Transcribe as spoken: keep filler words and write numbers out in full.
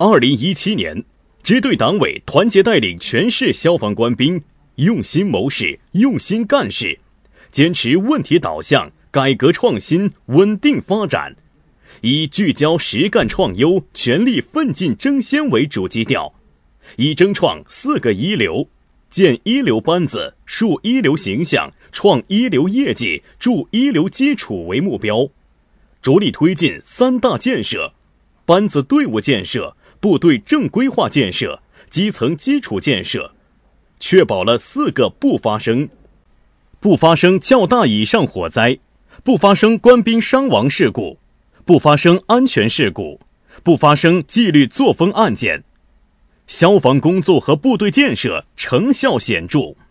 二零一七年，支队党委团结带领全市消防官兵用心谋事、用心干事，坚持问题导向、改革创新、稳定发展，以聚焦实干创优、全力奋进争先为主基调，以争创四个一流、建一流班子、树一流形象、创一流业绩、筑一流基础为目标，着力推进三大建设：班子队伍建设、部队正规化建设、基层基础建设，确保了四个不发生：不发生较大以上火灾，不发生官兵伤亡事故，不发生安全事故，不发生纪律作风案件。消防工作和部队建设成效显著。